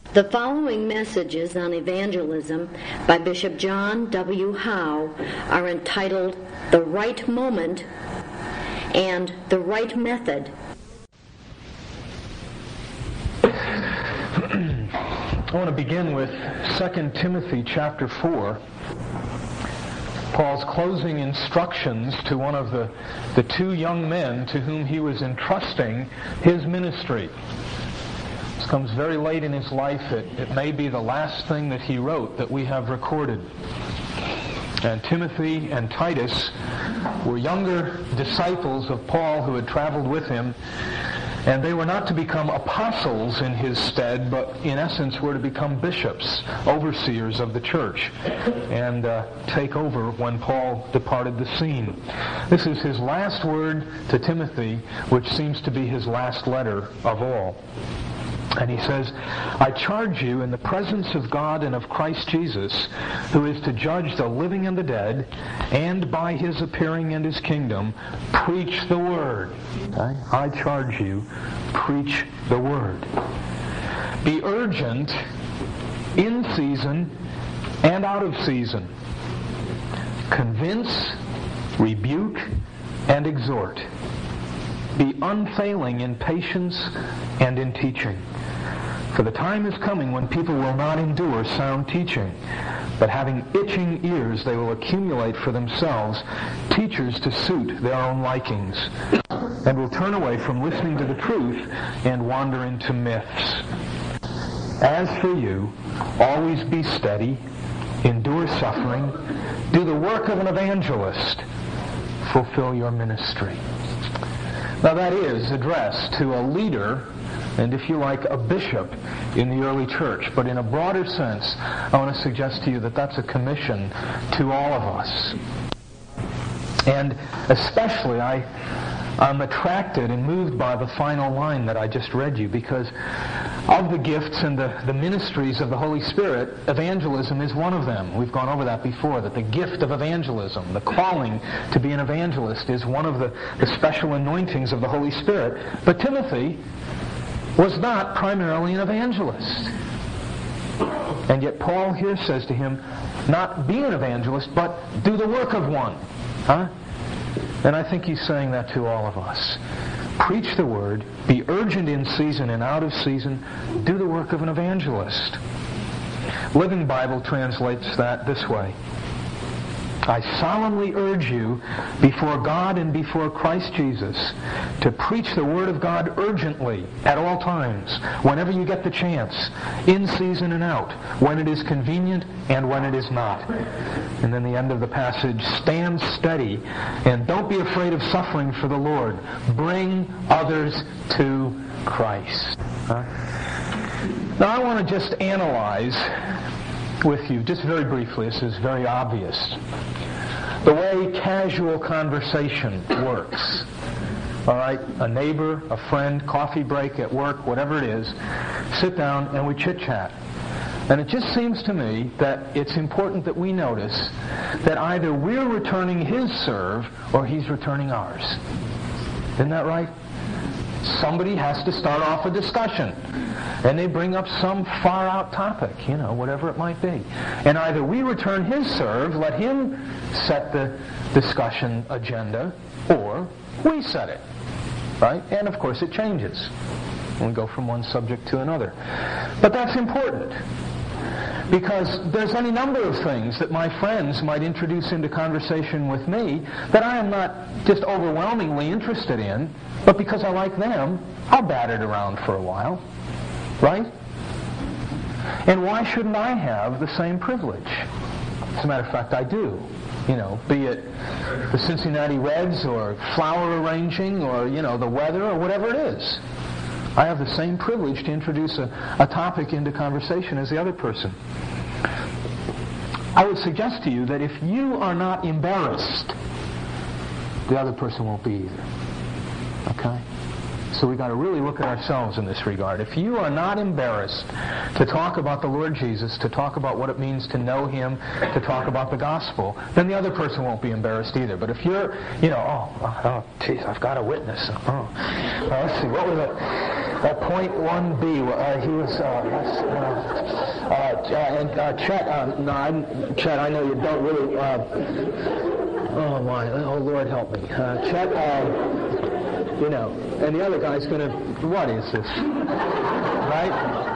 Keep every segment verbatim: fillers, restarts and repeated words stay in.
The following messages on evangelism by Bishop John W. Howe are entitled The Right Moment and The Right Method. I want to begin with Second Timothy chapter four. Paul's closing instructions to one of the, the two young men to whom he was entrusting his ministry. This comes very late in his life. It, it may be the last thing that he wrote that we have recorded. And Timothy and Titus were younger disciples of Paul who had traveled with him, and they were not to become apostles in his stead, but in essence were to become bishops, overseers of the church, and uh, take over when Paul departed the scene. This is his last word to Timothy, which seems to be his last letter of all. And he says, I charge you in the presence of God and of Christ Jesus, who is to judge the living and the dead, and by his appearing and his kingdom, preach the word. Okay? I charge you, preach the word. Be urgent in season and out of season. Convince, rebuke, and exhort. Be unfailing in patience and in teaching. For the time is coming when people will not endure sound teaching, but having itching ears they will accumulate for themselves teachers to suit their own likings, and will turn away from listening to the truth and wander into myths. As for you, always be steady, endure suffering, do the work of an evangelist, fulfill your ministry. Now that is addressed to a leader, and if you like, a bishop in the early church. But in a broader sense, I want to suggest to you that that's a commission to all of us. And especially, I, I'm attracted and moved by the final line that I just read you, because of the gifts and the, the ministries of the Holy Spirit, evangelism is one of them. We've gone over that before, that the gift of evangelism, the calling to be an evangelist, is one of the, the special anointings of the Holy Spirit. But Timothy was not primarily an evangelist. And yet Paul here says to him, not be an evangelist, but do the work of one. Huh? And I think he's saying that to all of us. Preach the word, be urgent in season and out of season, do the work of an evangelist. Living Bible translates that this way. I solemnly urge you before God and before Christ Jesus to preach the Word of God urgently at all times, whenever you get the chance, in season and out, when it is convenient and when it is not. And then the end of the passage, stand steady and don't be afraid of suffering for the Lord. Bring others to Christ. Huh? Now I want to just analyze with you, just very briefly, this is very obvious, the way casual conversation works. All right, a neighbor, a friend, coffee break at work, whatever it is, sit down and we chit-chat. And it just seems to me that it's important that we notice that either we're returning his serve or he's returning ours. Isn't that right? Somebody has to start off a discussion. And they bring up some far-out topic, you know, whatever it might be. And either we return his serve, let him set the discussion agenda, or we set it. Right? And of course it changes. We go from one subject to another. But that's important, because there's any number of things that my friends might introduce into conversation with me that I am not just overwhelmingly interested in, but because I like them, I'll bat it around for a while. Right? And why shouldn't I have the same privilege? As a matter of fact, I do. You know, be it the Cincinnati Reds or flower arranging or, you know, the weather or whatever it is. I have the same privilege to introduce a, a topic into conversation as the other person. I would suggest to you that if you are not embarrassed, the other person won't be either. Okay? So we've got to really look at ourselves in this regard. If you are not embarrassed to talk about the Lord Jesus, to talk about what it means to know Him, to talk about the gospel, then the other person won't be embarrassed either. But if you're, you know, oh, oh, geez, I've got a witness. Oh, well, let's see, what was it? Uh, point one B. Uh, he was. Uh, uh, uh, and uh, Chet. Uh, no, I'm, Chet. I know you don't really. Uh, oh my! Oh Lord, help me, uh, Chet. Uh, you know, and the other guy's going to. What is this? Right?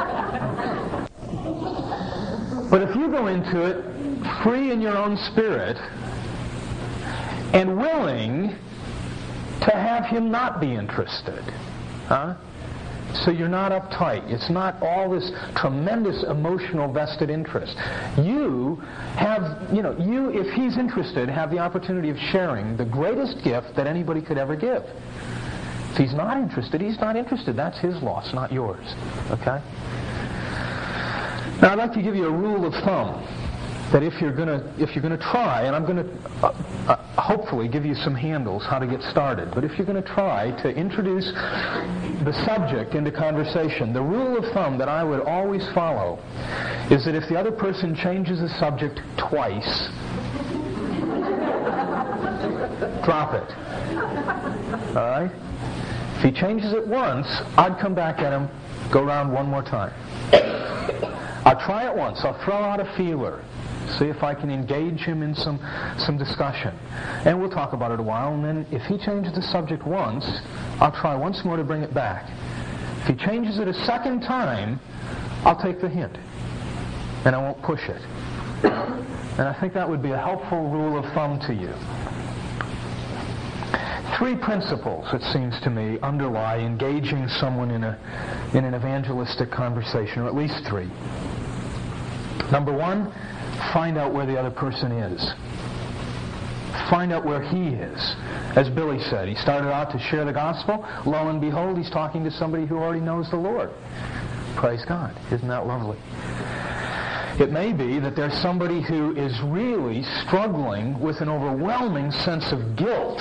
But if you go into it free in your own spirit and willing to have him not be interested, huh? So you're not uptight. It's not all this tremendous emotional vested interest. You have, you know, you, if he's interested, have the opportunity of sharing the greatest gift that anybody could ever give. If he's not interested, he's not interested. That's his loss, not yours. Okay? Now I'd like to give you a rule of thumb that if you're going to if you're going to try, and I'm going to uh, uh, hopefully give you some handles how to get started, but if you're going to try to introduce the subject into conversation, the rule of thumb that I would always follow is that if the other person changes the subject twice, drop it. All right? If he changes it once, I'd come back at him, go around one more time. I'll try it once. I'll throw out a feeler. See if I can engage him in some, some discussion. And we'll talk about it a while, and then if he changes the subject once, I'll try once more to bring it back. If he changes it a second time, I'll take the hint. And I won't push it. And I think that would be a helpful rule of thumb to you. Three principles, it seems to me, underlie engaging someone in a in an evangelistic conversation, or at least three. Number one, find out where the other person is. Find out where he is. As Billy said, he started out to share the gospel. Lo and behold, he's talking to somebody who already knows the Lord. Praise God. Isn't that lovely? It may be that there's somebody who is really struggling with an overwhelming sense of guilt.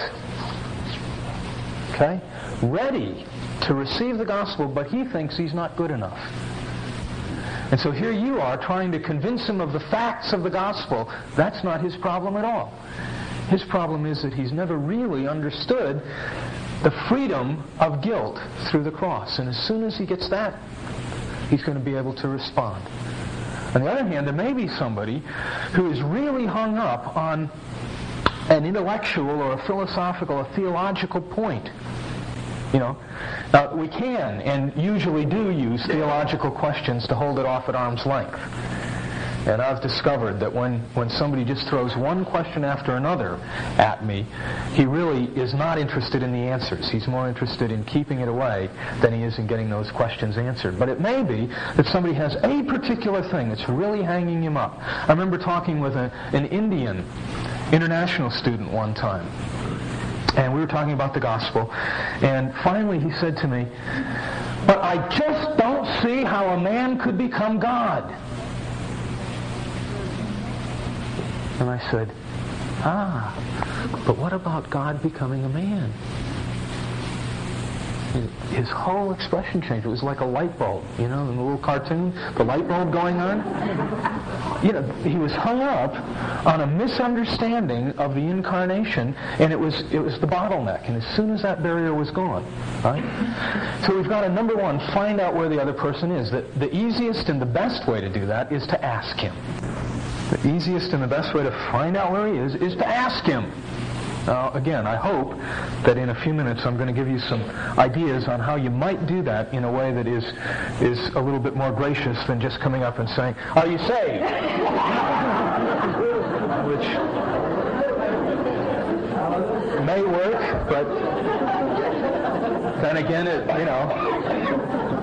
Okay? Ready to receive the gospel, but he thinks he's not good enough. And so here you are trying to convince him of the facts of the gospel. That's not his problem at all. His problem is that he's never really understood the freedom of guilt through the cross. And as soon as he gets that, he's going to be able to respond. On the other hand, there may be somebody who is really hung up on an intellectual or a philosophical or theological point. You know, now we can and usually do use theological questions to hold it off at arm's length. And I've discovered that when, when somebody just throws one question after another at me, he really is not interested in the answers. He's more interested in keeping it away than he is in getting those questions answered. But it may be that somebody has a particular thing that's really hanging him up. I remember talking with a, an Indian international student one time. And we were talking about the gospel. And finally he said to me, "But I just don't see how a man could become God." And I said, ah, but what about God becoming a man? His whole expression changed. It was like a light bulb, you know, in the little cartoon, the light bulb going on. You know, he was hung up on a misunderstanding of the incarnation, and it was it was the bottleneck. And as soon as that barrier was gone, right? So we've got to, number one, find out where the other person is. The, the easiest and the best way to do that is to ask him. The easiest and the best way to find out where he is is to ask him. Now, again, I hope that in a few minutes I'm going to give you some ideas on how you might do that in a way that is is a little bit more gracious than just coming up and saying, "Are you saved?" Which may work, but then again, it, you know.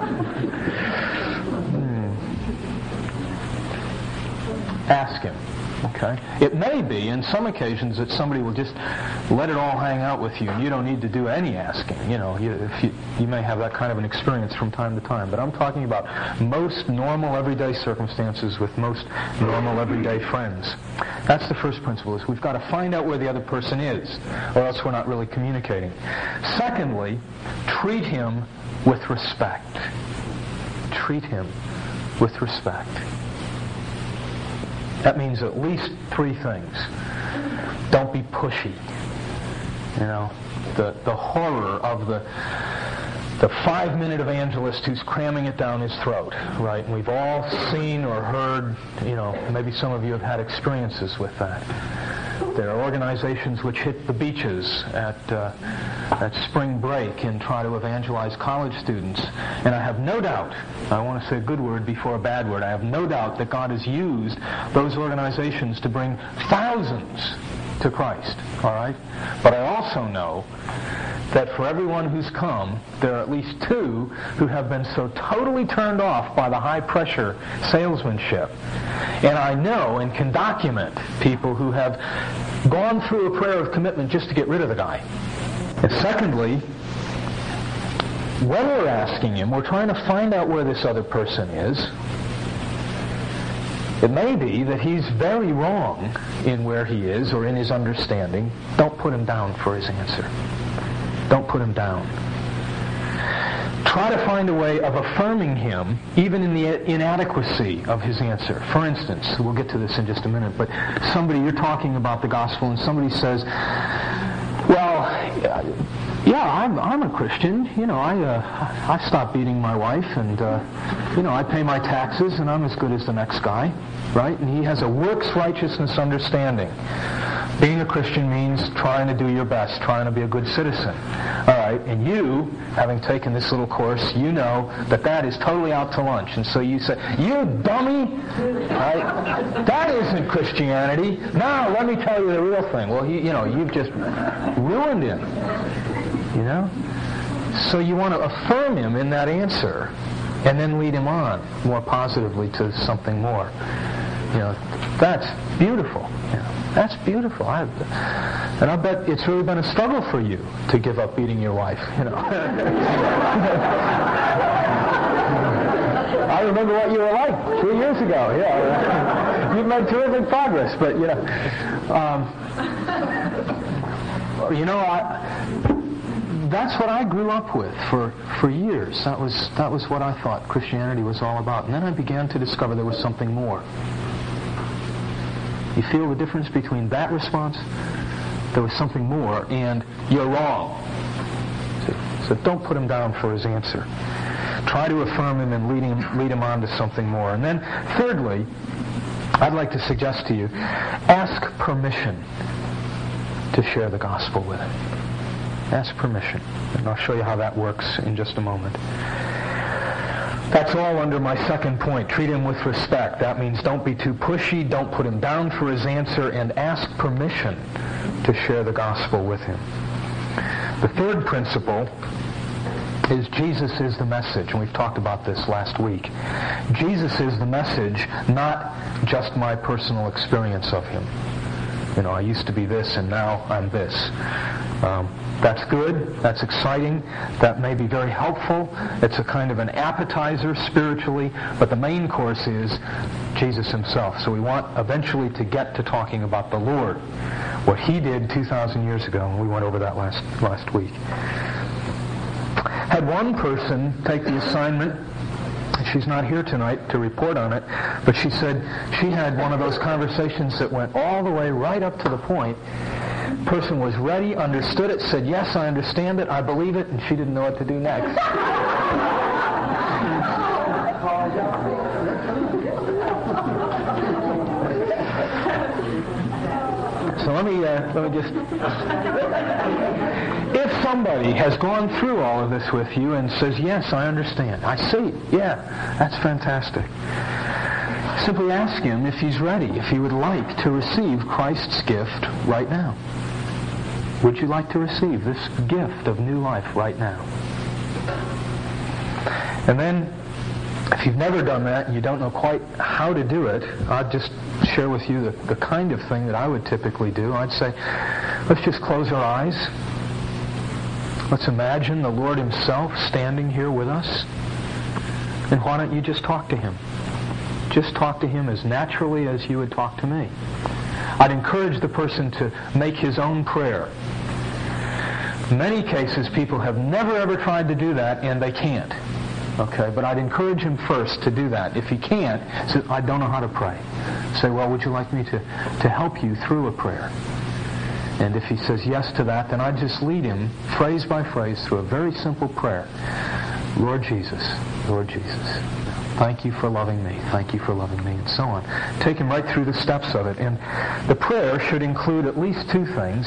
hmm. Ask him. Okay? It may be, in some occasions, that somebody will just let it all hang out with you, and you don't need to do any asking. You know, you, if you, you may have that kind of an experience from time to time. But I'm talking about most normal, everyday circumstances with most normal, everyday friends. That's the first principle, is we've got to find out where the other person is, or else we're not really communicating. Secondly, treat him with respect. Treat him with respect. That means at least three things. Don't be pushy. You know, the the horror of the the five-minute evangelist who's cramming it down his throat, right? And we've all seen or heard, you know, maybe some of you have had experiences with that. There are organizations which hit the beaches at uh, at spring break and try to evangelize college students. And I have no doubt, I want to say a good word before a bad word, I have no doubt that God has used those organizations to bring thousands to Christ, all right? But I also know that for everyone who's come, there are at least two who have been so totally turned off by the high-pressure salesmanship. And I know and can document people who have gone through a prayer of commitment just to get rid of the guy. And secondly, when we're asking him, we're trying to find out where this other person is. It may be that he's very wrong in where he is or in his understanding. Don't put him down for his answer. Don't put him down. Try to find a way of affirming him even in the inadequacy of his answer. For instance, we'll get to this in just a minute, but somebody, you're talking about the gospel and somebody says, well, yeah, I'm, I'm a Christian. You know, I uh, I stopped beating my wife, and uh, you know, I pay my taxes, and I'm as good as the next guy, right? And he has a works righteousness understanding. Being a Christian means trying to do your best, trying to be a good citizen. All right, and you, having taken this little course, you know that that is totally out to lunch. And so you say, you dummy, right? That isn't Christianity. Now, let me tell you the real thing. Well, you, you know, you've just ruined him, you know? So you want to affirm him in that answer and then lead him on more positively to something more. You know, that's beautiful. You know, that's beautiful. I, and I bet it's really been a struggle for you to give up beating your wife. You know, I remember what you were like three years ago. Yeah, you've made terrific progress. But you know, um, you know, I. That's what I grew up with for, for years. That was that was what I thought Christianity was all about. And then I began to discover there was something more. You feel the difference between that response? There was something more, and you're wrong. So, so don't put him down for his answer. Try to affirm him and lead him, lead him on to something more. And then, thirdly, I'd like to suggest to you, ask permission to share the gospel with him. Ask permission. And I'll show you how that works in just a moment. That's all under my second point. Treat him with respect. That means don't be too pushy, don't put him down for his answer, and ask permission to share the gospel with him. The third principle is Jesus is the message, and we've talked about this last week. Jesus is the message, not just my personal experience of him. You know, I used to be this, and now I'm this. Um, That's good. That's exciting. That may be very helpful. It's a kind of an appetizer spiritually, but the main course is Jesus himself. So we want eventually to get to talking about the Lord, what he did two thousand years ago, and we went over that last last week. Had one person take the assignment. She's not here tonight to report on it, but she said she had one of those conversations that went all the way right up to the point. Person was ready, understood it, said, yes, I understand it, I believe it, and she didn't know what to do next. So let me, uh, let me just... If somebody has gone through all of this with you and says, yes, I understand, I see, yeah, that's fantastic. Simply ask him if he's ready, if he would like to receive Christ's gift right now. Would you like to receive this gift of new life right now? And then If you've never done that and you don't know quite how to do it, I'll just share with you the, the kind of thing that I would typically do. I'd say, let's just close our eyes. Let's imagine the Lord Himself standing here with us. And why don't you just talk to Him? Just talk to Him as naturally as you would talk to me. I'd encourage the person to make his own prayer. In many cases, people have never ever tried to do that, and they can't. Okay, but I'd encourage him first to do that. If he can't, say, I don't know how to pray. Say, well, would you like me to, to help you through a prayer? And if he says yes to that, then I'd just lead him, phrase by phrase, through a very simple prayer. Lord Jesus, Lord Jesus, thank you for loving me. Thank you for loving me, and so on. Take him right through the steps of it. And the prayer should include at least two things.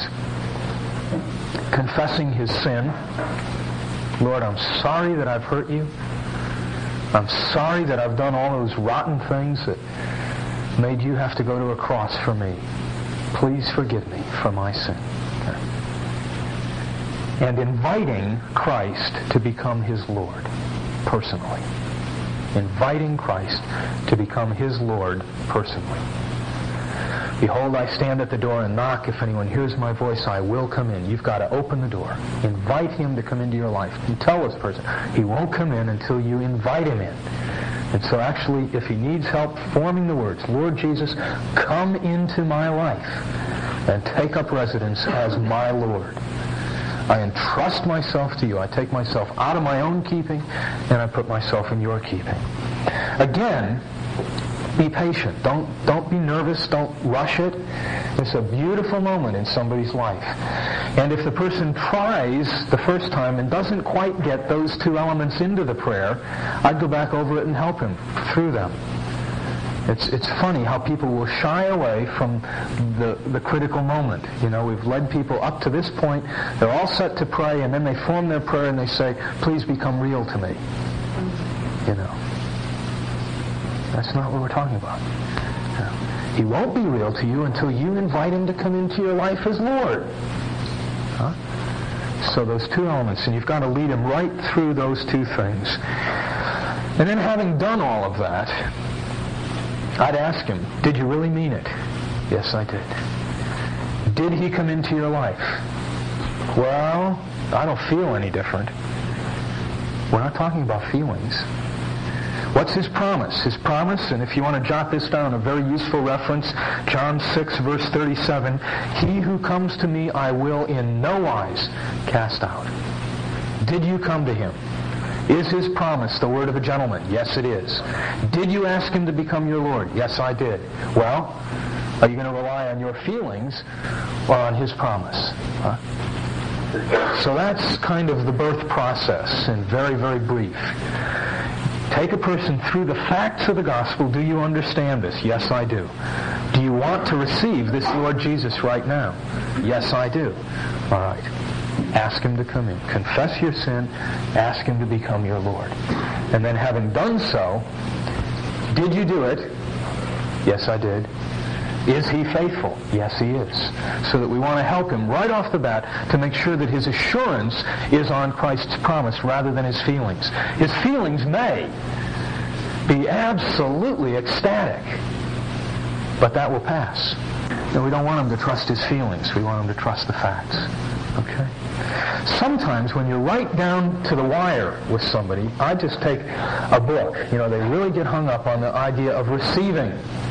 Confessing his sin. Lord, I'm sorry that I've hurt you. I'm sorry that I've done all those rotten things that made you have to go to a cross for me. Please forgive me for my sin. Okay. And inviting Christ to become his Lord, personally. Inviting Christ to become his Lord, personally. Behold, I stand at the door and knock. If anyone hears my voice, I will come in. You've got to open the door. Invite him to come into your life. You tell this person, he won't come in until you invite him in. And so actually, if he needs help forming the words, Lord Jesus, come into my life and take up residence as my Lord. I entrust myself to you. I take myself out of my own keeping and I put myself in your keeping. Again, be patient. Don't don't be nervous. Don't rush it. It's a beautiful moment in somebody's life. And if the person tries the first time and doesn't quite get those two elements into the prayer, I'd go back over it and help him through them. It's it's funny how people will shy away from the, the critical moment. You know, we've led people up to this point. They're all set to pray, and then they form their prayer and they say, please become real to me. You know. That's not what we're talking about. He won't be real to you until you invite him to come into your life as Lord. Huh? So those two elements, and you've got to lead him right through those two things. And then having done all of that, I'd ask him, did you really mean it? Yes, I did. Did he come into your life? Well, I don't feel any different. We're not talking about feelings. What's his promise? His promise, and if you want to jot this down, a very useful reference, John six, verse thirty-seven, he who comes to me I will in no wise cast out. Did you come to him? Is his promise the word of a gentleman? Yes, it is. Did you ask him to become your Lord? Yes, I did. Well, are you going to rely on your feelings or on his promise? Huh? So that's kind of the birth process, and very, very brief. Take a person through the facts of the gospel. Do you understand this? Yes, I do. Do you want to receive this Lord Jesus right now? Yes, I do. All right. Ask him to come in. Confess your sin. Ask him to become your Lord. And then having done so, did you do it? Yes, I did. Is he faithful? Yes, he is. So that we want to help him right off the bat to make sure that his assurance is on Christ's promise rather than his feelings. His feelings may be absolutely ecstatic, but that will pass. And we don't want him to trust his feelings. We want him to trust the facts. Okay? Sometimes when you're right down to the wire with somebody, I just take a book. You know, they really get hung up on the idea of receiving.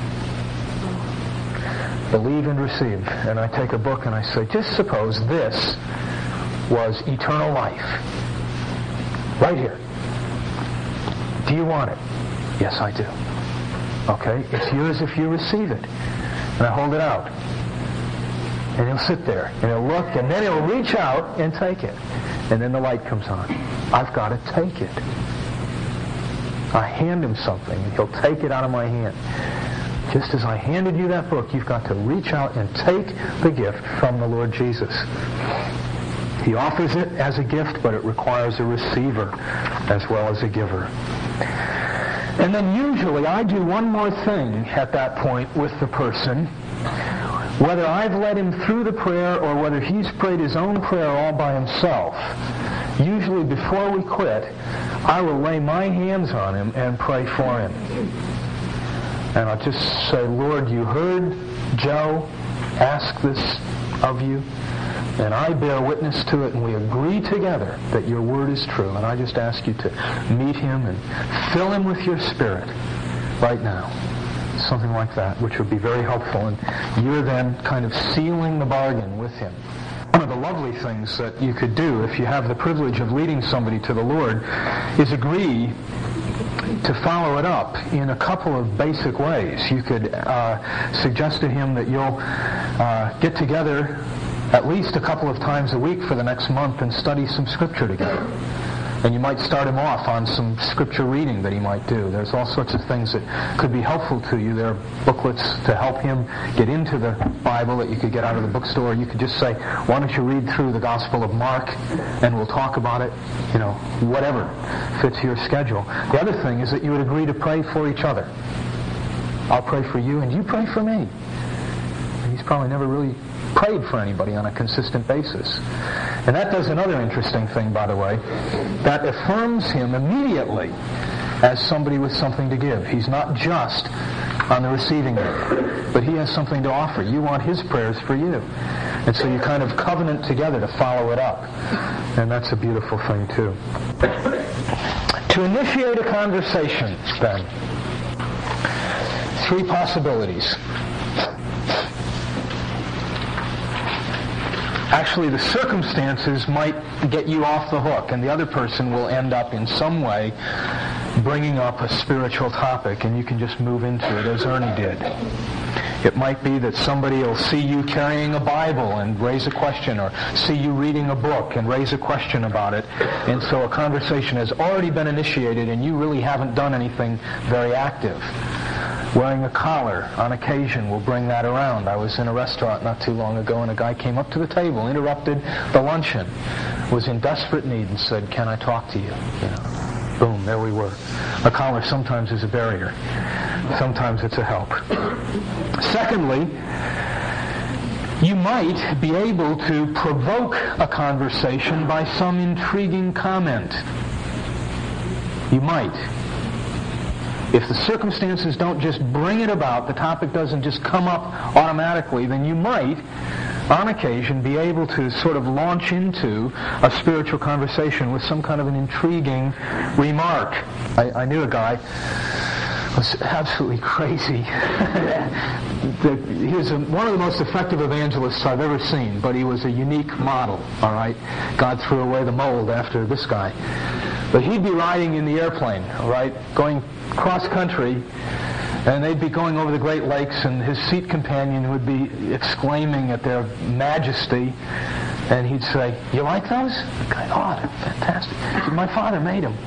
Believe and receive. And I take a book and I say, just suppose this was eternal life. Right here. Do you want it? Yes, I do. Okay? It's yours if you receive it. And I hold it out. And he'll sit there. And he'll look. And then he'll reach out and take it. And then the light comes on. I've got to take it. I hand him something. And he'll take it out of my hand. Just as I handed you that book, you've got to reach out and take the gift from the Lord Jesus. He offers it as a gift, but it requires a receiver as well as a giver. And then usually I do one more thing at that point with the person. Whether I've led him through the prayer or whether he's prayed his own prayer all by himself, usually before we quit, I will lay my hands on him and pray for him. And I'll just say, Lord, you heard Joe ask this of you, and I bear witness to it, and we agree together that your word is true. And I just ask you to meet him and fill him with your Spirit right now. Something like that, which would be very helpful. And you're then kind of sealing the bargain with him. One of the lovely things that you could do if you have the privilege of leading somebody to the Lord is agree to follow it up in a couple of basic ways. You could uh, suggest to him that you'll uh, get together at least a couple of times a week for the next month and study some Scripture together. And you might start him off on some Scripture reading that he might do. There's all sorts of things that could be helpful to you. There are booklets to help him get into the Bible that you could get out of the bookstore. You could just say, why don't you read through the Gospel of Mark and we'll talk about it, you know, whatever fits your schedule. The other thing is that you would agree to pray for each other. I'll pray for you and you pray for me. He's probably never really prayed for anybody on a consistent basis. And that does another interesting thing, by the way. That affirms him immediately as somebody with something to give. He's not just on the receiving end, but he has something to offer. You want his prayers for you. And so you kind of covenant together to follow it up. And that's a beautiful thing, too. To initiate a conversation, then, three possibilities. Actually, the circumstances might get you off the hook, and the other person will end up in some way bringing up a spiritual topic, and you can just move into it as Ernie did. It might be that somebody will see you carrying a Bible and raise a question, or see you reading a book and raise a question about it, and so a conversation has already been initiated and you really haven't done anything very active. Wearing a collar on occasion will bring that around. I was in a restaurant not too long ago and a guy came up to the table, interrupted the luncheon, was in desperate need and said, can I talk to you? You know, boom, there we were. A collar sometimes is a barrier. Sometimes it's a help. Secondly, you might be able to provoke a conversation by some intriguing comment. You might. If the circumstances don't just bring it about, the topic doesn't just come up automatically, then you might, on occasion, be able to sort of launch into a spiritual conversation with some kind of an intriguing remark. I, I knew a guy who was absolutely crazy. the, he was a, one of the most effective evangelists I've ever seen, but he was a unique model, all right? God threw away the mold after this guy. But he'd be riding in the airplane, all right, going cross country, and they'd be going over the Great Lakes, and his seat companion would be exclaiming at their majesty, and he'd say, you like those? The guy, oh, they're fantastic. He said, my father made them.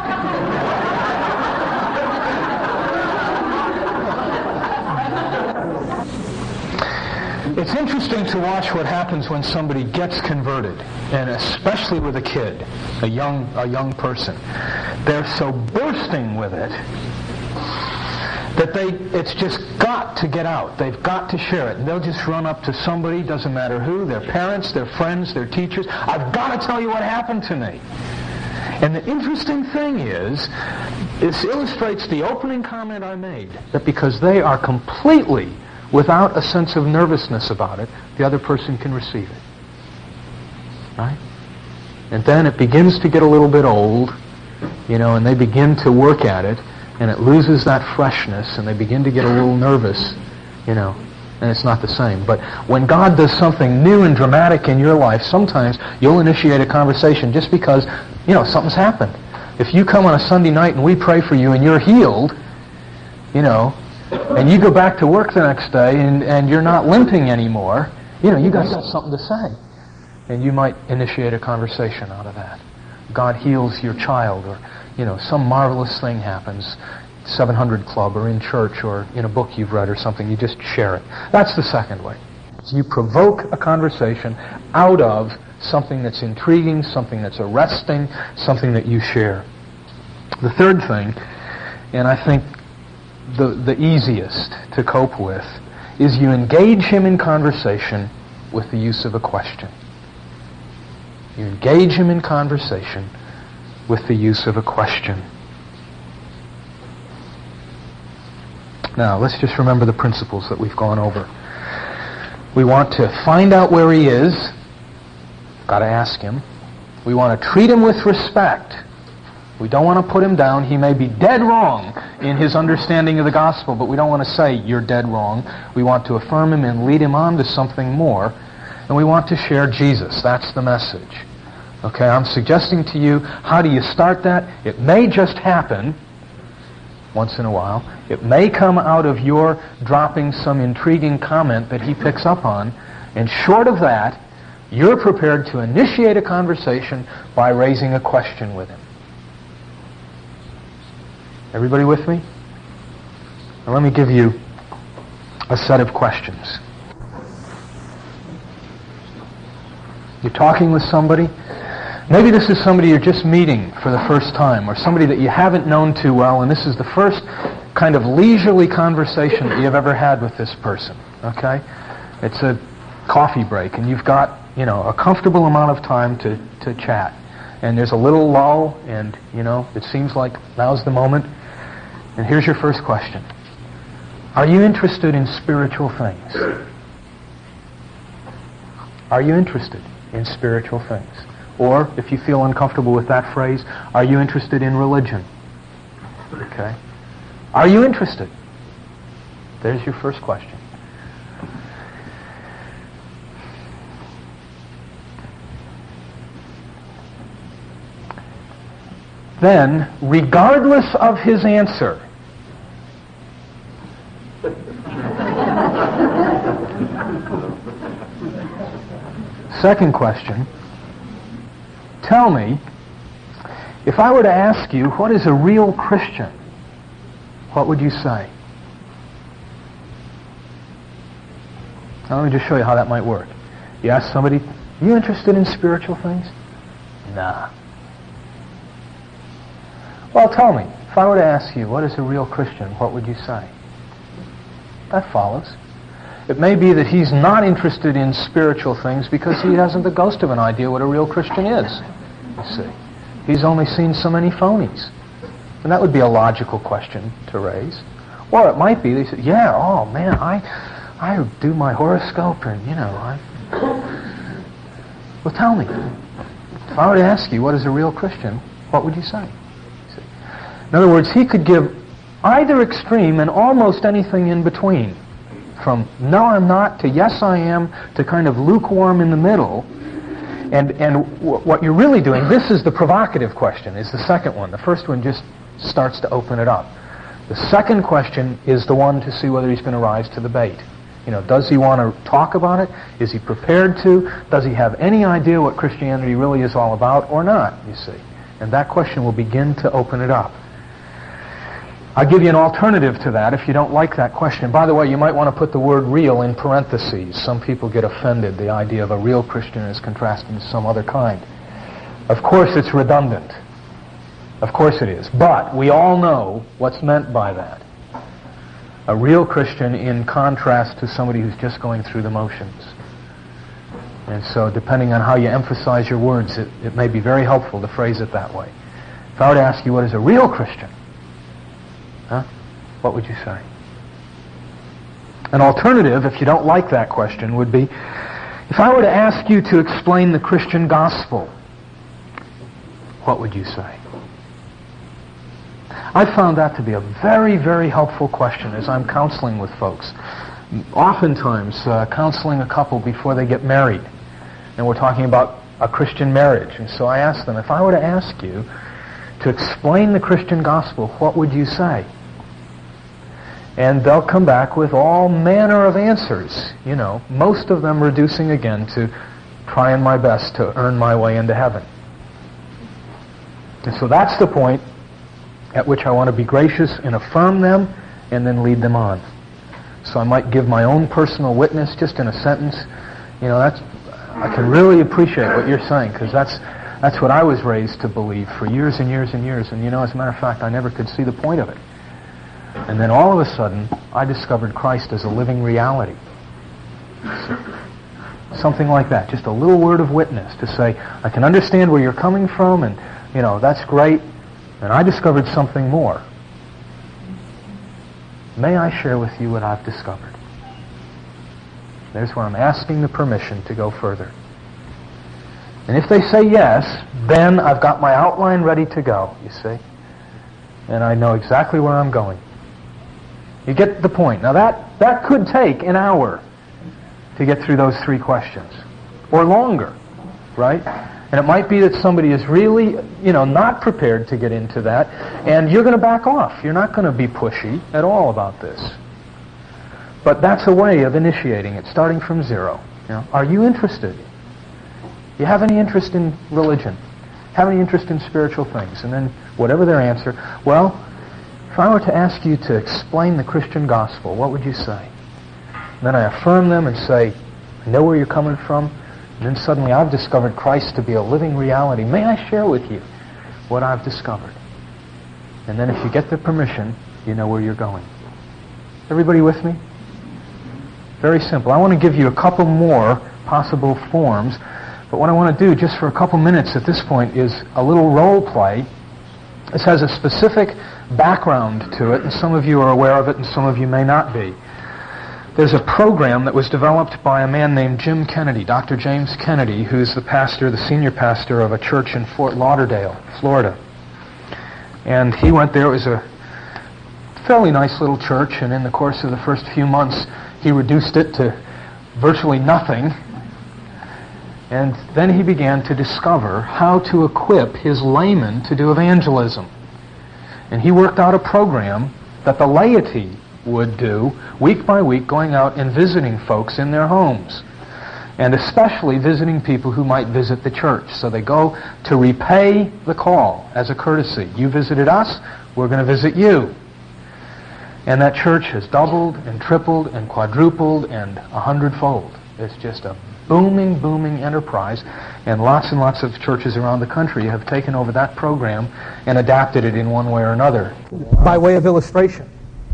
It's interesting to watch what happens when somebody gets converted, and especially with a kid, a young a young person. They're so bursting with it that they it's just got to get out. They've got to share it. And they'll just run up to somebody, doesn't matter who, their parents, their friends, their teachers. I've got to tell you what happened to me. And the interesting thing is, this illustrates the opening comment I made, that because they are completely without a sense of nervousness about it, the other person can receive it. Right? And then it begins to get a little bit old, you know, and they begin to work at it, and it loses that freshness, and they begin to get a little nervous, you know, and it's not the same. But when God does something new and dramatic in your life, sometimes you'll initiate a conversation just because, you know, something's happened. If you come on a Sunday night and we pray for you and you're healed, you know, and you go back to work the next day and, and you're not limping anymore, you know, you got something to say. And you might initiate a conversation out of that. God heals your child, or, you know, some marvelous thing happens, seven hundred Club or in church or in a book you've read or something. You just share it. That's the second way. So you provoke a conversation out of something that's intriguing, something that's arresting, something that you share. The third thing, and I think the, the easiest to cope with, is you engage him in conversation with the use of a question. You engage him in conversation with the use of a question. Now, let's just remember the principles that we've gone over. We want to find out where he is. Got to ask him. We want to treat him with respect. We don't want to put him down. He may be dead wrong in his understanding of the gospel, but we don't want to say, you're dead wrong. We want to affirm him and lead him on to something more. And we want to share Jesus. That's the message. Okay, I'm suggesting to you, how do you start that? It may just happen once in a while. It may come out of your dropping some intriguing comment that he picks up on. And short of that, you're prepared to initiate a conversation by raising a question with him. Everybody with me? Now let me give you a set of questions. You're talking with somebody. Maybe this is somebody you're just meeting for the first time, or somebody that you haven't known too well, and this is the first kind of leisurely conversation that you've ever had with this person. Okay? It's a coffee break, and you've got, you know, a comfortable amount of time to, to chat. And there's a little lull, and, you know, it seems like now's the moment. And here's your first question. Are you interested in spiritual things? Are you interested in spiritual things? Or, if you feel uncomfortable with that phrase, are you interested in religion? Okay. Are you interested? There's your first question. Then, regardless of his answer, second question, tell me, if I were to ask you, what is a real Christian? What would you say? Now let me just show you how that might work. You ask somebody, are you interested in spiritual things? Nah. Well, tell me, if I were to ask you, what is a real Christian, what would you say? That follows. It may be that he's not interested in spiritual things because he hasn't the ghost of an idea what a real Christian is. You see. He's only seen so many phonies. And that would be a logical question to raise. Or it might be, they say, yeah, oh man, I I do my horoscope and, you know, I... Well, tell me, if I were to ask you what is a real Christian, what would you say? See? In other words, he could give either extreme and almost anything in between. From no, I'm not, to yes, I am, to kind of lukewarm in the middle. And and w- what you're really doing, this is the provocative question, is the second one. The first one just starts to open it up. The second question is the one to see whether he's going to rise to the bait. You know, does he want to talk about it? Is he prepared to? Does he have any idea what Christianity really is all about or not, you see? And that question will begin to open it up. I'll give you an alternative to that if you don't like that question. By the way, you might want to put the word real in parentheses. Some people get offended. The idea of a real Christian is contrasted to some other kind. Of course it's redundant. Of course it is. But we all know what's meant by that. A real Christian in contrast to somebody who's just going through the motions. And so depending on how you emphasize your words, it, it may be very helpful to phrase it that way. If I were to ask you what is a real Christian, huh? What would you say? An alternative, if you don't like that question, would be, if I were to ask you to explain the Christian gospel, what would you say? I found that to be a very, very helpful question as I'm counseling with folks. Oftentimes, uh, counseling a couple before they get married, and we're talking about a Christian marriage. And so I ask them, if I were to ask you to explain the Christian gospel, what would you say? And they'll come back with all manner of answers, you know, most of them reducing again to trying my best to earn my way into heaven. And so that's the point at which I want to be gracious and affirm them and then lead them on. So I might give my own personal witness just in a sentence. You know, that's, I can really appreciate what you're saying, because that's that's what I was raised to believe for years and years and years. And you know, as a matter of fact, I never could see the point of it. And then all of a sudden, I discovered Christ as a living reality. Something like that. Just a little word of witness to say, I can understand where you're coming from, and you know, that's great, and I discovered something more. May I share with you what I've discovered? There's where I'm asking the permission to go further. And if they say yes, then I've got my outline ready to go, you see. And I know exactly where I'm going. You get the point. Now that, that could take an hour to get through those three questions. Or longer, right? And it might be that somebody is really, you know, not prepared to get into that, and you're going to back off. You're not going to be pushy at all about this. But that's a way of initiating it, starting from zero. You know, are you interested? You have any interest in religion? Have any interest in spiritual things? And then whatever their answer, well, if I were to ask you to explain the Christian gospel, what would you say? And then I affirm them and say, I know where you're coming from. And then suddenly I've discovered Christ to be a living reality. May I share with you what I've discovered? And then if you get the permission, you know where you're going. Everybody with me? Very simple. I want to give you a couple more possible forms, but what I want to do just for a couple minutes at this point is a little role play. This has a specific background to it, and some of you are aware of it and some of you may not be. There's a program that was developed by a man named Jim Kennedy, Doctor James Kennedy, who's the pastor, the senior pastor of a church in Fort Lauderdale, Florida. And he went there. It was a fairly nice little church, and in the course of the first few months, he reduced it to virtually nothing. And then he began to discover how to equip his laymen to do evangelism. And he worked out a program that the laity would do week by week, going out and visiting folks in their homes, and especially visiting people who might visit the church. So they go to repay the call as a courtesy. You visited us, we're going to visit you. And that church has doubled and tripled and quadrupled and a hundredfold. It's just a booming, booming enterprise, and lots and lots of churches around the country have taken over that program and adapted it in one way or another. By way of illustration,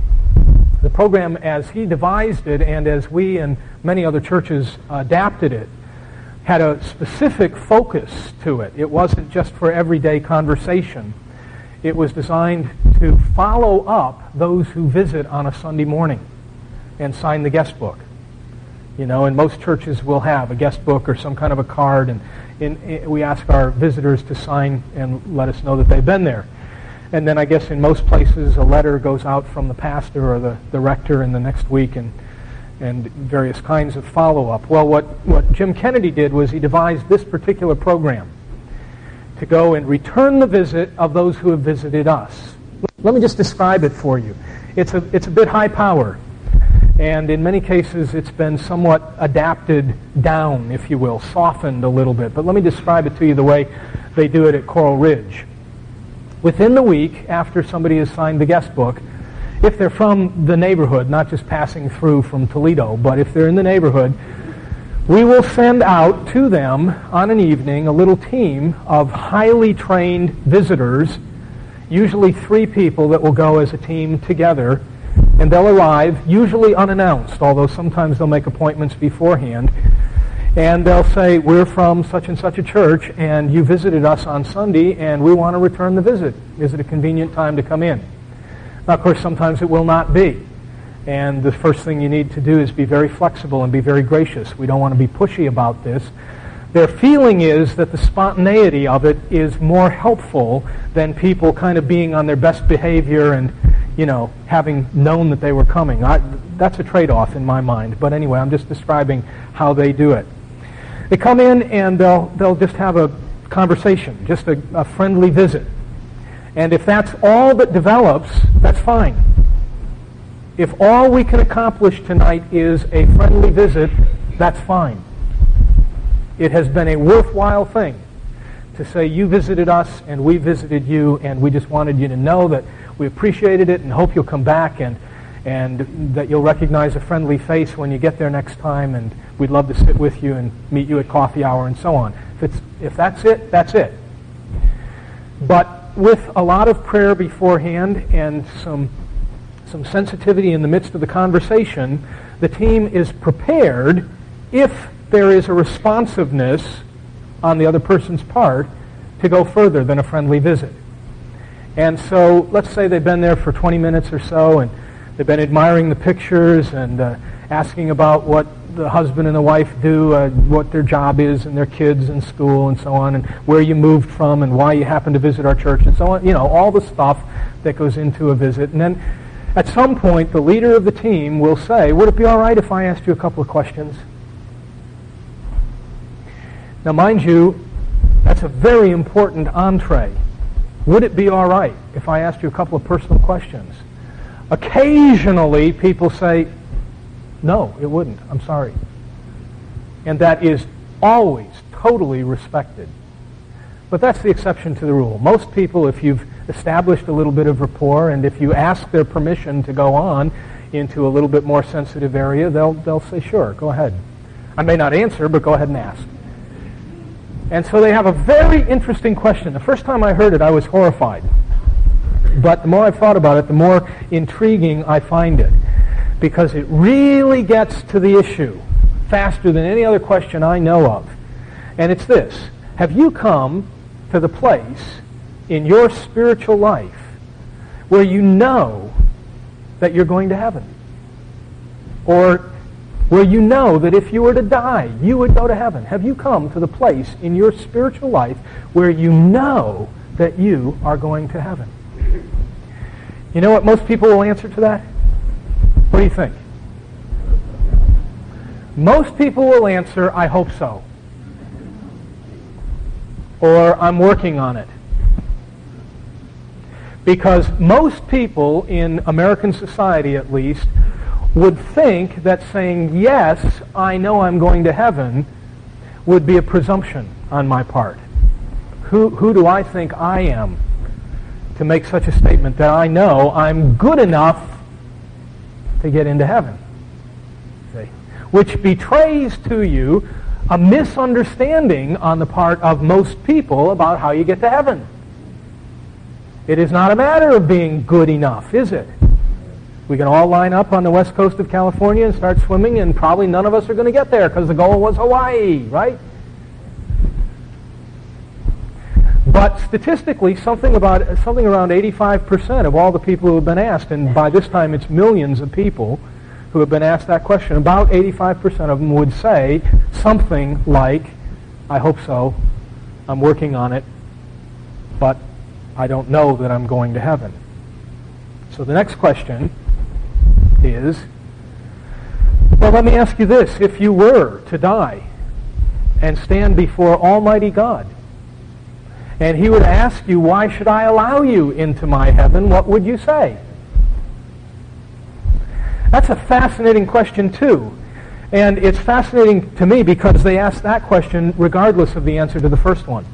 the program as he devised it and as we and many other churches adapted it had a specific focus to it. It wasn't just for everyday conversation. It was designed to follow up those who visit on a Sunday morning and sign the guest book. You know, and most churches will have a guest book or some kind of a card, and in, in, we ask our visitors to sign and let us know that they've been there. And then I guess in most places a letter goes out from the pastor or the, the rector in the next week, and and various kinds of follow-up. Well, what, what Jim Kennedy did was he devised this particular program to go and return the visit of those who have visited us. Let me just describe it for you. It's a, it's a bit high-powered, and in many cases it's been somewhat adapted down, if you will, softened a little bit. But let me describe it to you the way they do it at Coral Ridge. Within the week, after somebody has signed the guest book, if they're from the neighborhood, not just passing through from Toledo, but if they're in the neighborhood, we will send out to them on an evening a little team of highly trained visitors, usually three people that will go as a team together, and they'll arrive, usually unannounced, although sometimes they'll make appointments beforehand, and they'll say, we're from such and such a church, and you visited us on Sunday, and we want to return the visit. Is it a convenient time to come in? Now, of course, sometimes it will not be. And the first thing you need to do is be very flexible and be very gracious. We don't want to be pushy about this. Their feeling is that the spontaneity of it is more helpful than people kind of being on their best behavior and, you know, having known that they were coming. I, that's a trade-off in my mind. But anyway, I'm just describing how they do it. They come in and they'll, they'll just have a conversation, just a, a friendly visit. And if that's all that develops, that's fine. If all we can accomplish tonight is a friendly visit, that's fine. It has been a worthwhile thing to say you visited us and we visited you, and we just wanted you to know that we appreciated it and hope you'll come back, and and that you'll recognize a friendly face when you get there next time, and we'd love to sit with you and meet you at coffee hour and so on. If it's if that's it, that's it. But with a lot of prayer beforehand and some some sensitivity in the midst of the conversation, the team is prepared, if there is a responsiveness on the other person's part, to go further than a friendly visit. And so let's say they've been there for twenty minutes or so, and they've been admiring the pictures and uh, asking about what the husband and the wife do, uh, what their job is, and their kids in school and so on, and where you moved from and why you happen to visit our church and so on. You know, all the stuff that goes into a visit. And then at some point, the leader of the team will say, would it be all right if I asked you a couple of questions? Now, mind you, that's a very important entree. Would it be all right if I asked you a couple of personal questions? Occasionally, people say, no, it wouldn't. I'm sorry. And that is always totally respected. But that's the exception to the rule. Most people, if you've established a little bit of rapport and if you ask their permission to go on into a little bit more sensitive area, they'll, they'll say, sure, go ahead. I may not answer, but go ahead and ask. And so they have a very interesting question. The first time I heard it, I was horrified. But the more I've thought about it, the more intriguing I find it. Because it really gets to the issue faster than any other question I know of. And it's this. Have you come to the place in your spiritual life where you know that you're going to heaven? Or where you know that if you were to die, you would go to heaven? Have you come to the place in your spiritual life where you know that you are going to heaven? You know what most people will answer to that? What do you think? Most people will answer, I hope so. Or I'm working on it. Because most people in American society, at least, would think that saying, yes, I know I'm going to heaven, would be a presumption on my part. Who, who do I think I am to make such a statement that I know I'm good enough to get into heaven? See? Which betrays to you a misunderstanding on the part of most people about how you get to heaven. It is not a matter of being good enough, is it? We can all line up on the west coast of California and start swimming, and probably none of us are going to get there because the goal was Hawaii, right? But statistically, something about something around eighty-five percent of all the people who have been asked, and by this time it's millions of people who have been asked that question, about eighty-five percent of them would say something like, I hope so, I'm working on it, but I don't know that I'm going to heaven. So the next question is, well, let me ask you this. If you were to die and stand before Almighty God, and He would ask you, why should I allow you into my heaven, what would you say? That's a fascinating question, too. And it's fascinating to me because they ask that question regardless of the answer to the first one.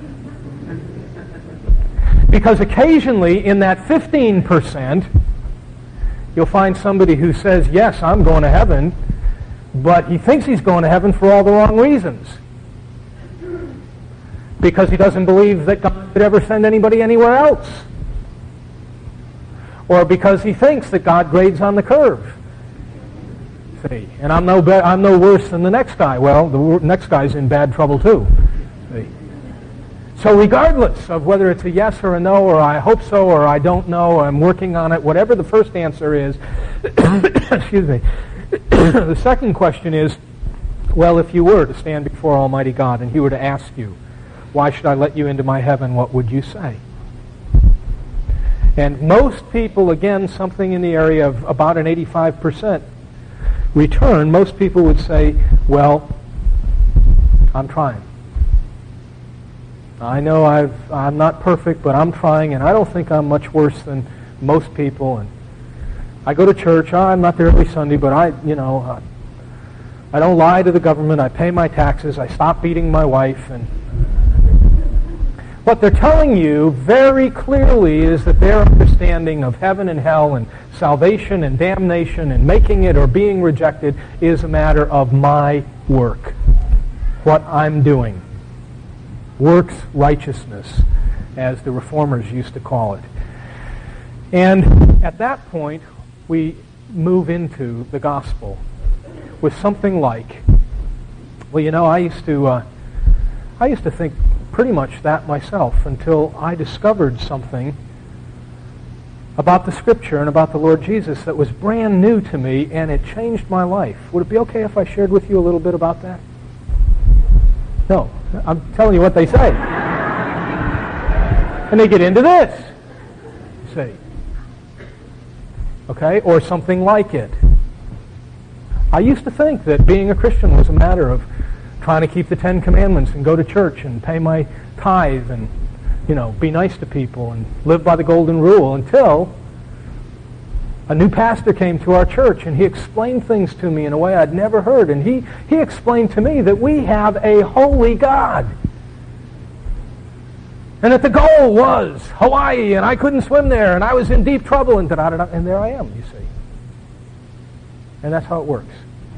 Because occasionally in that fifteen percent, you'll find somebody who says, yes, I'm going to heaven, but he thinks he's going to heaven for all the wrong reasons. Because he doesn't believe that God could ever send anybody anywhere else. Or because he thinks that God grades on the curve. See, and I'm no, be- I'm no worse than the next guy. Well, the w- next guy's in bad trouble too. See. So regardless of whether it's a yes or a no, or I hope so, or I don't know, or I'm working on it, whatever the first answer is, excuse me, the second question is, well, if you were to stand before Almighty God and He were to ask you, why should I let you into my heaven, what would you say? And most people, again, something in the area of about an eighty-five percent return, most people would say, well, I'm trying. I know I've, I'm not perfect, but I'm trying, and I don't think I'm much worse than most people. And I go to church. Oh, I'm not there every Sunday, but I, you know, uh, I don't lie to the government. I pay my taxes. I stop beating my wife. And what they're telling you very clearly is that their understanding of heaven and hell and salvation and damnation and making it or being rejected is a matter of my work, what I'm doing. Works righteousness, as the Reformers used to call it. And at that point, we move into the gospel with something like, well, you know, I used to, uh, I used to think pretty much that myself until I discovered something about the Scripture and about the Lord Jesus that was brand new to me, and it changed my life. Would it be okay if I shared with you a little bit about that? No. I'm telling you what they say. And they get into this. You see. Okay? Or something like it. I used to think that being a Christian was a matter of trying to keep the Ten Commandments and go to church and pay my tithe and, you know, be nice to people and live by the golden rule, until a new pastor came to our church and he explained things to me in a way I'd never heard. And he, he explained to me that we have a holy God. And that the goal was Hawaii, and I couldn't swim there, and I was in deep trouble, and da-da-da-da, and there I am, you see. And that's how it works.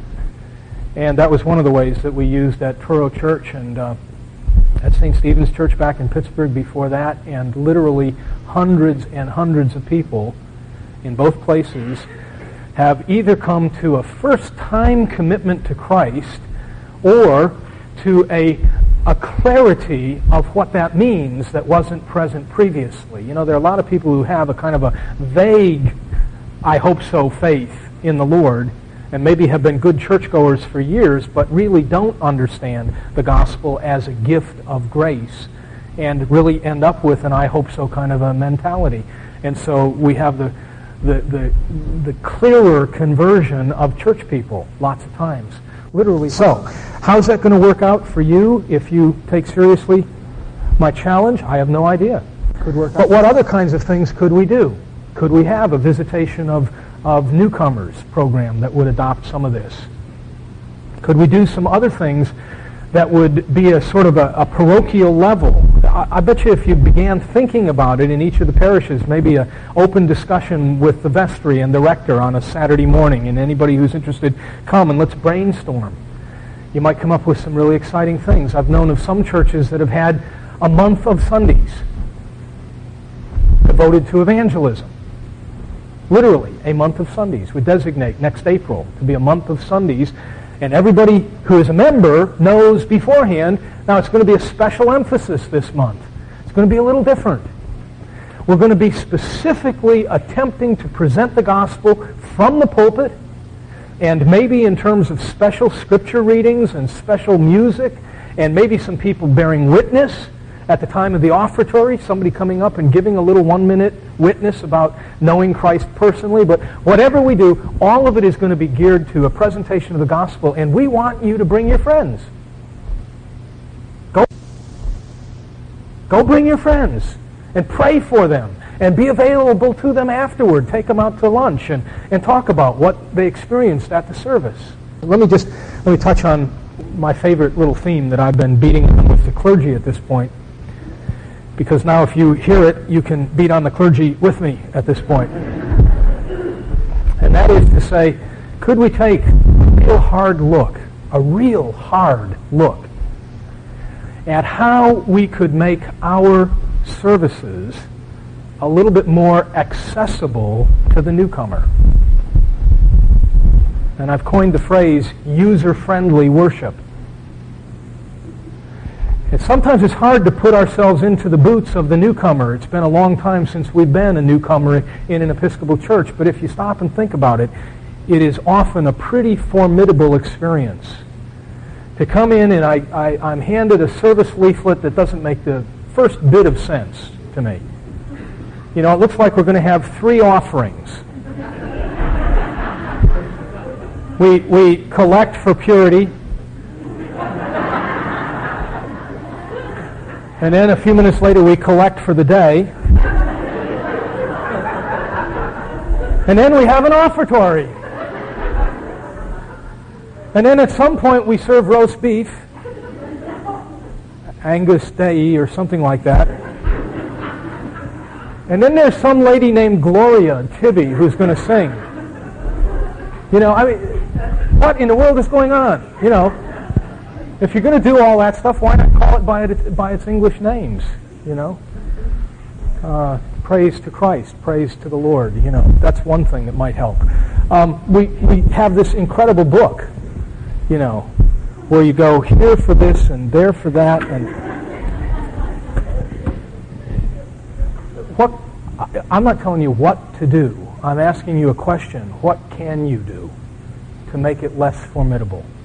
And that was one of the ways that we used at Truro Church and uh, at Saint Stephen's Church back in Pittsburgh before that, and literally hundreds and hundreds of people in both places have either come to a first-time commitment to Christ or to a, a clarity of what that means that wasn't present previously. You know, there are a lot of people who have a kind of a vague, I hope so, faith in the Lord, and maybe have been good churchgoers for years, but really don't understand the gospel as a gift of grace, and really end up with an I hope so kind of a mentality. And so we have the the the, the clearer conversion of church people lots of times. Literally. So, how's that going to work out for you if you take seriously my challenge? I have no idea. Could work out. But what other kinds of things could we do? Could we have a visitation of of newcomers program that would adopt some of this? Could we do some other things that would be a sort of a, a parochial level? I, I bet you if you began thinking about it in each of the parishes, maybe an open discussion with the vestry and the rector on a Saturday morning, and anybody who's interested, come and let's brainstorm. You might come up with some really exciting things. I've known of some churches that have had a month of Sundays devoted to evangelism. Literally, a month of Sundays. We designate next April to be a month of Sundays, and everybody who is a member knows beforehand, now it's going to be a special emphasis this month. It's going to be a little different. We're going to be specifically attempting to present the gospel from the pulpit, and maybe in terms of special scripture readings and special music, and maybe some people bearing witness at the time of the offertory, somebody coming up and giving a little one-minute witness about knowing Christ personally. But whatever we do, all of it is going to be geared to a presentation of the gospel, and we want you to bring your friends. Go, go bring your friends and pray for them and be available to them afterward. Take them out to lunch and, and talk about what they experienced at the service. Let me just let me touch on my favorite little theme that I've been beating on with the clergy at this point, because now if you hear it, you can beat on the clergy with me at this point. And that is to say, could we take a real hard look, a real hard look, at how we could make our services a little bit more accessible to the newcomer? And I've coined the phrase user-friendly worship. And sometimes it's hard to put ourselves into the boots of the newcomer. It's been a long time since we've been a newcomer in an Episcopal church, but if you stop and think about it, it is often a pretty formidable experience. To come in and I, I, I'm handed a service leaflet that doesn't make the first bit of sense to me. You know, it looks like we're going to have three offerings. We, we collect for purity, and then a few minutes later we collect for the day, and then we have an offertory. And then at some point we serve roast beef, Angus Dei or something like that. And then there's some lady named Gloria Tibby who's going to sing. You know, I mean, what in the world is going on? You know, if you're going to do all that stuff, why not call it by it by its English names? You know, uh, praise to Christ, praise to the Lord. You know, that's one thing that might help. Um, we we have this incredible book, you know, where you go here for this and there for that, and what, I'm not telling you what to do. I'm asking you a question. What can you do to make it less formidable?